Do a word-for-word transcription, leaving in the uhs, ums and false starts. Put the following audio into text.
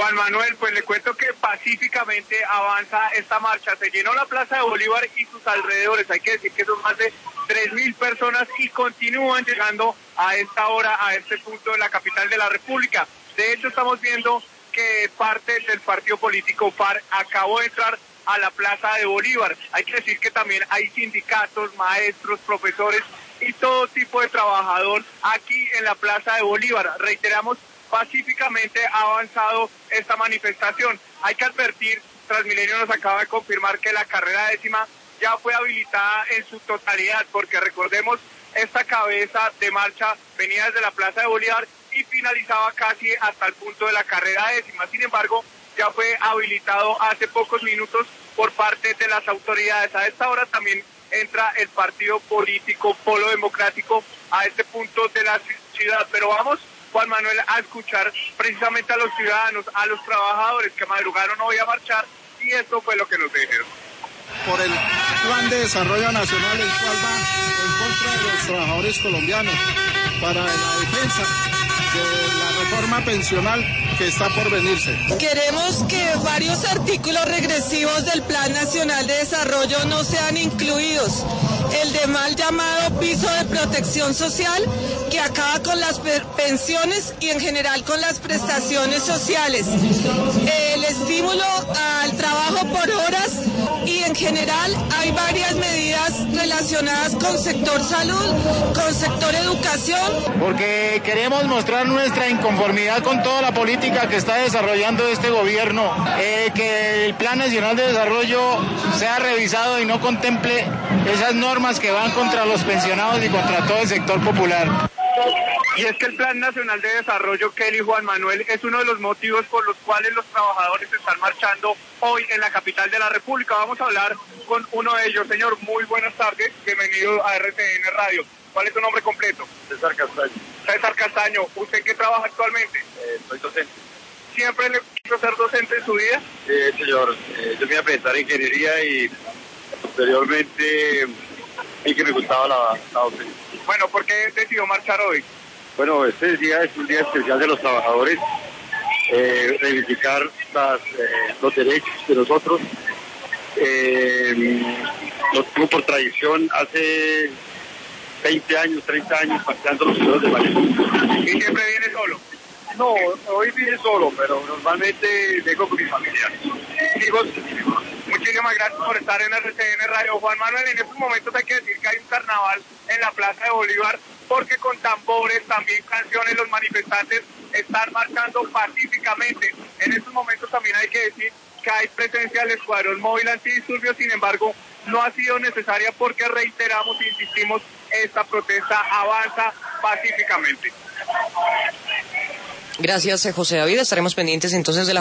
Juan Manuel, pues le cuento que pacíficamente avanza esta marcha. Se llenó la Plaza de Bolívar y sus alrededores. Hay que decir que son más de tres mil personas y continúan llegando a esta hora, a este punto de la capital de la República. De hecho, estamos viendo que parte del partido político F A R acabó de entrar a la Plaza de Bolívar. Hay que decir que también hay sindicatos, maestros, profesores y todo tipo de trabajador aquí en la Plaza de Bolívar. Reiteramos, pacíficamente ha avanzado esta manifestación. Hay que advertir, Transmilenio nos acaba de confirmar que la carrera décima ya fue habilitada en su totalidad, porque recordemos, esta cabeza de marcha venía desde la Plaza de Bolívar y finalizaba casi hasta el punto de la carrera décima. Sin embargo, ya fue habilitado hace pocos minutos por parte de las autoridades. A esta hora también entra el partido político Polo Democrático a este punto de la ciudad. Pero vamos, Juan Manuel, a escuchar precisamente a los ciudadanos, a los trabajadores que madrugaron hoy a marchar, y esto fue lo que nos dijeron. Por el Plan de Desarrollo Nacional, el cual va en contra de los trabajadores colombianos, para la defensa de la reforma pensional que está por venirse. Queremos que varios artículos regresivos del Plan Nacional de Desarrollo no sean incluidos. El de mal llamado piso de protección social, que acaba con las pensiones y en general con las prestaciones sociales. El estímulo al trabajo por horas, y en general hay varias medidas relacionadas con sector salud, con sector educación. Porque queremos mostrar nuestra inconformidad con toda la política que está desarrollando este gobierno, eh, que el Plan Nacional de Desarrollo sea revisado y no contemple esas normas que van contra los pensionados y contra todo el sector popular. Y es que el Plan Nacional de Desarrollo, Kelly, Juan Manuel, es uno de los motivos por los cuales los trabajadores están marchando hoy en la capital de la República. Vamos a hablar con uno de ellos. Señor, muy buenas tardes, bienvenido a R C N Radio. ¿Cuál es su nombre completo? César Castaño. César Castaño, ¿usted en qué trabaja actualmente? Eh, soy docente. ¿Siempre le quiso ser docente en su vida? Sí, señor. Eh, yo me iba a presentar en ingeniería y posteriormente vi que me gustaba la, la docencia. Bueno, ¿por qué decidió marchar hoy? Bueno, este día es un día especial de los trabajadores, eh, reivindicar las, eh, los derechos de nosotros. Eh, lo tuvo por tradición hace veinte años, treinta años, marchando los ciudadanos de Valencia. ¿Y siempre viene solo? No, hoy vine solo, pero normalmente vengo con mi familia. Chicos, muchísimas gracias por estar en R C N Radio. Juan Manuel, en estos momentos hay que decir que hay un carnaval en la Plaza de Bolívar, porque con tambores, también canciones, los manifestantes están marchando pacíficamente. En estos momentos también hay que decir que hay presencia del Escuadrón Móvil Antidisturbios, sin embargo, no ha sido necesaria porque reiteramos e insistimos, esta protesta avanza pacíficamente. Gracias, José David. Estaremos pendientes entonces de la